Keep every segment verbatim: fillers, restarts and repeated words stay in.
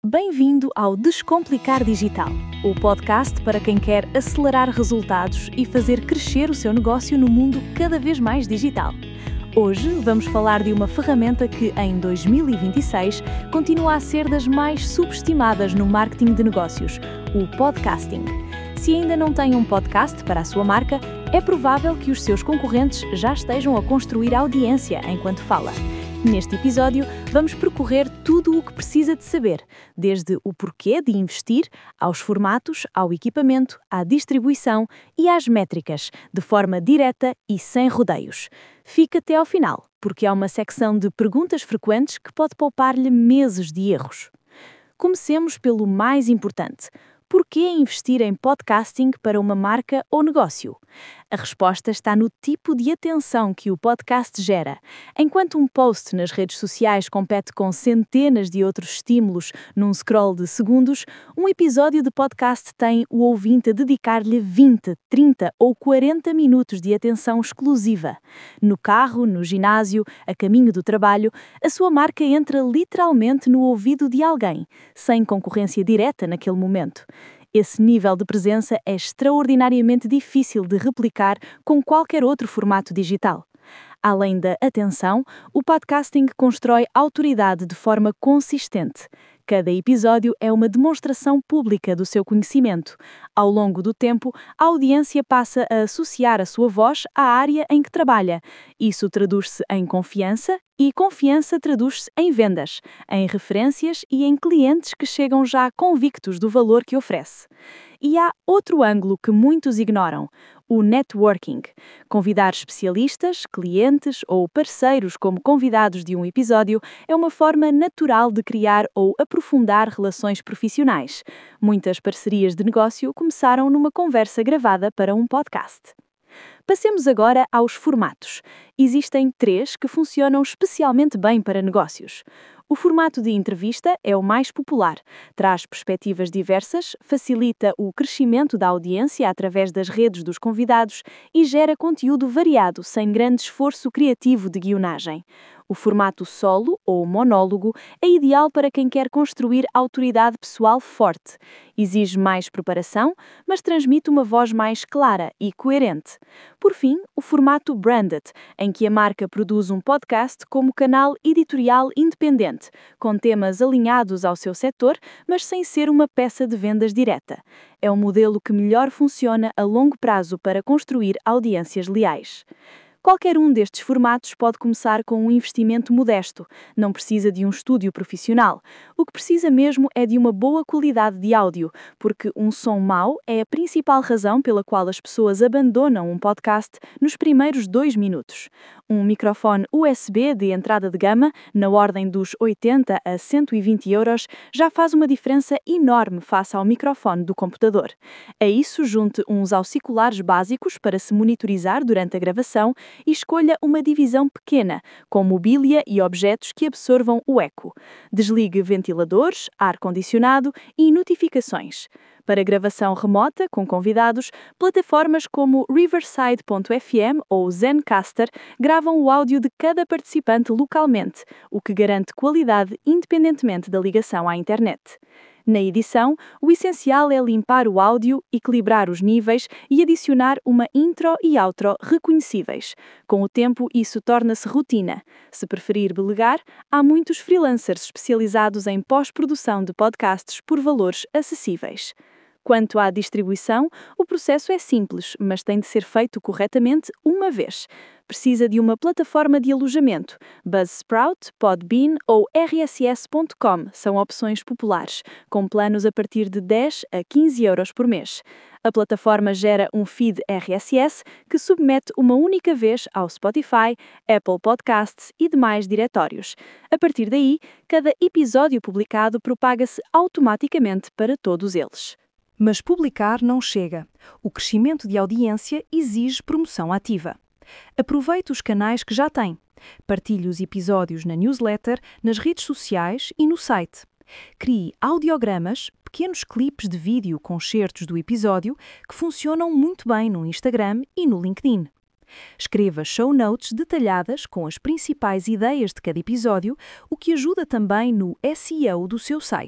Bem-vindo ao Descomplicar Digital, o podcast para quem quer acelerar resultados e fazer crescer o seu negócio no mundo cada vez mais digital. Hoje vamos falar de uma ferramenta que, em dois mil e vinte e seis, continua a ser das mais subestimadas no marketing de negócios, o podcasting. Se ainda não tem um podcast para a sua marca, é provável que os seus concorrentes já estejam a construir audiência enquanto fala. Neste episódio, vamos percorrer tudo o que precisa de saber, desde o porquê de investir, aos formatos, ao equipamento, à distribuição e às métricas, de forma direta e sem rodeios. Fique até ao final, porque há uma secção de perguntas frequentes que pode poupar-lhe meses de erros. Comecemos pelo mais importante. Por que investir em podcasting para uma marca ou negócio? A resposta está no tipo de atenção que o podcast gera. Enquanto um post nas redes sociais compete com centenas de outros estímulos num scroll de segundos, um episódio de podcast tem o ouvinte a dedicar-lhe vinte, trinta ou quarenta minutos de atenção exclusiva. No carro, no ginásio, a caminho do trabalho, a sua marca entra literalmente no ouvido de alguém, sem concorrência direta naquele momento. Esse nível de presença é extraordinariamente difícil de replicar com qualquer outro formato digital. Além da atenção, o podcasting constrói autoridade de forma consistente. Cada episódio é uma demonstração pública do seu conhecimento. Ao longo do tempo, a audiência passa a associar a sua voz à área em que trabalha. Isso traduz-se em confiança e confiança traduz-se em vendas, em referências e em clientes que chegam já convictos do valor que oferece. E há outro ângulo que muitos ignoram: o networking. Convidar especialistas, clientes ou parceiros como convidados de um episódio é uma forma natural de criar ou aprofundar relações profissionais. Muitas parcerias de negócio começaram numa conversa gravada para um podcast. Passemos agora aos formatos. Existem três que funcionam especialmente bem para negócios. O formato de entrevista é o mais popular, traz perspectivas diversas, facilita o crescimento da audiência através das redes dos convidados e gera conteúdo variado sem grande esforço criativo de guionagem. O formato solo ou monólogo é ideal para quem quer construir autoridade pessoal forte. Exige mais preparação, mas transmite uma voz mais clara e coerente. Por fim, o formato branded, em que a marca produz um podcast como canal editorial independente, com temas alinhados ao seu setor, mas sem ser uma peça de vendas direta. É um modelo que melhor funciona a longo prazo para construir audiências leais. Qualquer um destes formatos pode começar com um investimento modesto, não precisa de um estúdio profissional. O que precisa mesmo é de uma boa qualidade de áudio, porque um som mau é a principal razão pela qual as pessoas abandonam um podcast nos primeiros dois minutos. Um microfone U S B de entrada de gama, na ordem dos oitenta a cento e vinte euros, já faz uma diferença enorme face ao microfone do computador. A isso junte uns auriculares básicos para se monitorizar durante a gravação e escolha uma divisão pequena, com mobília e objetos que absorvam o eco. Desligue ventiladores, ar-condicionado e notificações. Para gravação remota com convidados, plataformas como Riverside ponto F M ou Zencastr gravam o áudio de cada participante localmente, o que garante qualidade independentemente da ligação à internet. Na edição, o essencial é limpar o áudio, equilibrar os níveis e adicionar uma intro e outro reconhecíveis. Com o tempo, isso torna-se rotina. Se preferir delegar, há muitos freelancers especializados em pós-produção de podcasts por valores acessíveis. Quanto à distribuição, o processo é simples, mas tem de ser feito corretamente uma vez. Precisa de uma plataforma de alojamento. Buzzsprout, Podbean ou R S S ponto com são opções populares, com planos a partir de dez a quinze euros por mês. A plataforma gera um feed R S S que submete uma única vez ao Spotify, Apple Podcasts e demais diretórios. A partir daí, cada episódio publicado propaga-se automaticamente para todos eles. Mas publicar não chega. O crescimento de audiência exige promoção ativa. Aproveite os canais que já tem. Partilhe os episódios na newsletter, nas redes sociais e no site. Crie audiogramas, pequenos clipes de vídeo com excertos do episódio que funcionam muito bem no Instagram e no LinkedIn. Escreva show notes detalhadas com as principais ideias de cada episódio, o que ajuda também no S E O do seu site.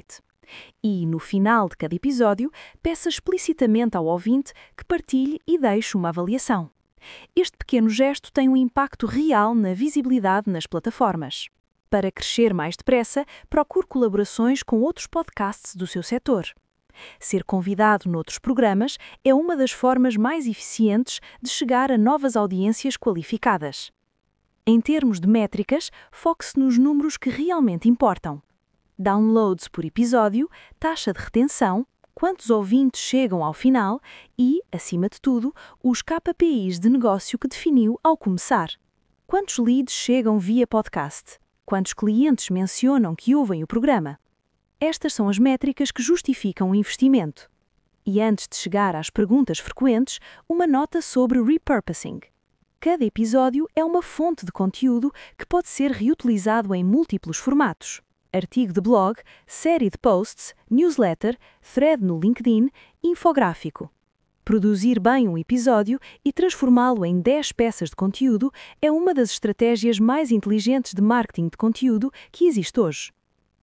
E, no final de cada episódio, peça explicitamente ao ouvinte que partilhe e deixe uma avaliação. Este pequeno gesto tem um impacto real na visibilidade nas plataformas. Para crescer mais depressa, procure colaborações com outros podcasts do seu setor. Ser convidado noutros programas é uma das formas mais eficientes de chegar a novas audiências qualificadas. Em termos de métricas, foque-se nos números que realmente importam. Downloads por episódio, taxa de retenção, quantos ouvintes chegam ao final e, acima de tudo, os K P Is de negócio que definiu ao começar. Quantos leads chegam via podcast? Quantos clientes mencionam que ouvem o programa? Estas são as métricas que justificam o investimento. E antes de chegar às perguntas frequentes, uma nota sobre repurposing. Cada episódio é uma fonte de conteúdo que pode ser reutilizado em múltiplos formatos. Artigo de blog, série de posts, newsletter, thread no LinkedIn, infográfico. Produzir bem um episódio e transformá-lo em dez peças de conteúdo é uma das estratégias mais inteligentes de marketing de conteúdo que existe hoje.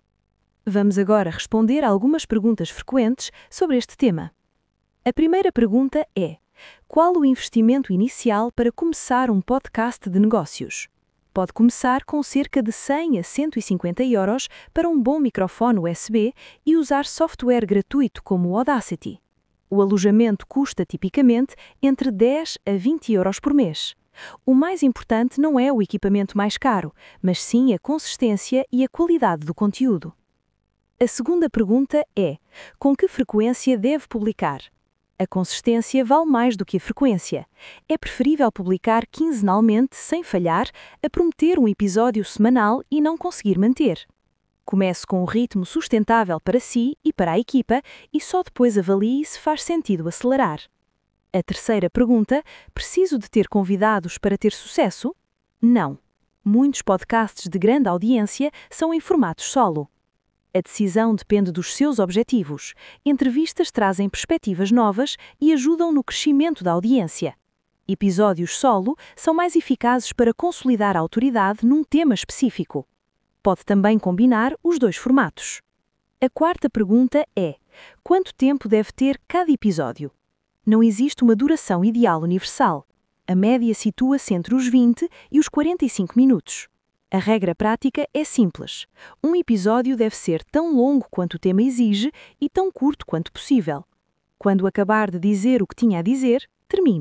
Vamos agora responder a algumas perguntas frequentes sobre este tema. A primeira pergunta é: qual o investimento inicial para começar um podcast de negócios? Pode começar com cerca de cem a cento e cinquenta euros para um bom microfone U S B e usar software gratuito como o Audacity. O alojamento custa tipicamente entre dez a vinte euros por mês. O mais importante não é o equipamento mais caro, mas sim a consistência e a qualidade do conteúdo. A segunda pergunta é: com que frequência deve publicar? A consistência vale mais do que a frequência. É preferível publicar quinzenalmente sem falhar a prometer um episódio semanal e não conseguir manter. Comece com um ritmo sustentável para si e para a equipa e só depois avalie se faz sentido acelerar. A terceira pergunta: preciso de ter convidados para ter sucesso? Não. Muitos podcasts de grande audiência são em formatos solo. A decisão depende dos seus objetivos. Entrevistas trazem perspectivas novas e ajudam no crescimento da audiência. Episódios solo são mais eficazes para consolidar a autoridade num tema específico. Pode também combinar os dois formatos. A quarta pergunta é: quanto tempo deve ter cada episódio? Não existe uma duração ideal universal. A média situa-se entre os vinte e os quarenta e cinco minutos. A regra prática é simples. Um episódio deve ser tão longo quanto o tema exige e tão curto quanto possível. Quando acabar de dizer o que tinha a dizer, termine.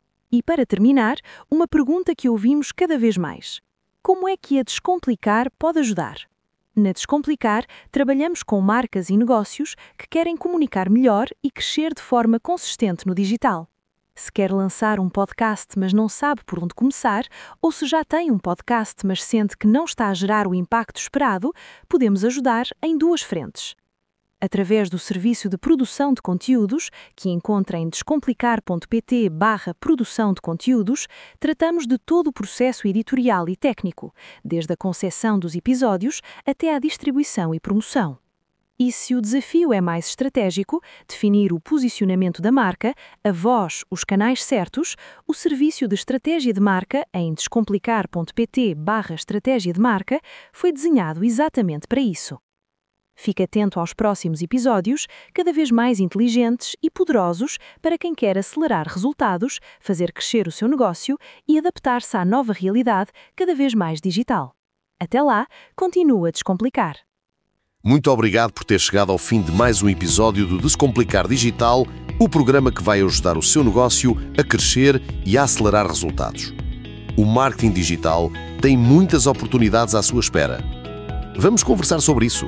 E para terminar, uma pergunta que ouvimos cada vez mais: como é que a Descomplicar pode ajudar? Na Descomplicar, trabalhamos com marcas e negócios que querem comunicar melhor e crescer de forma consistente no digital. Se quer lançar um podcast, mas não sabe por onde começar, ou se já tem um podcast, mas sente que não está a gerar o impacto esperado, podemos ajudar em duas frentes. Através do serviço de produção de conteúdos, que encontra em descomplicar.pt barra produção de conteúdos, tratamos de todo o processo editorial e técnico, desde a conceção dos episódios até à distribuição e promoção. E se o desafio é mais estratégico, definir o posicionamento da marca, a voz, os canais certos, o serviço de estratégia de marca em descomplicar.pt barra estratégia de marca foi desenhado exatamente para isso. Fique atento aos próximos episódios, cada vez mais inteligentes e poderosos para quem quer acelerar resultados, fazer crescer o seu negócio e adaptar-se à nova realidade cada vez mais digital. Até lá, continua a descomplicar. Muito obrigado por ter chegado ao fim de mais um episódio do Descomplicar Digital, o programa que vai ajudar o seu negócio a crescer e a acelerar resultados. O marketing digital tem muitas oportunidades à sua espera. Vamos conversar sobre isso.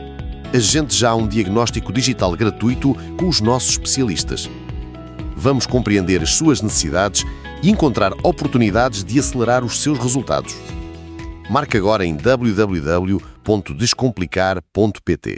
Agende já um diagnóstico digital gratuito com os nossos especialistas. Vamos compreender as suas necessidades e encontrar oportunidades de acelerar os seus resultados. Marque agora em w w w ponto descomplicar ponto p t.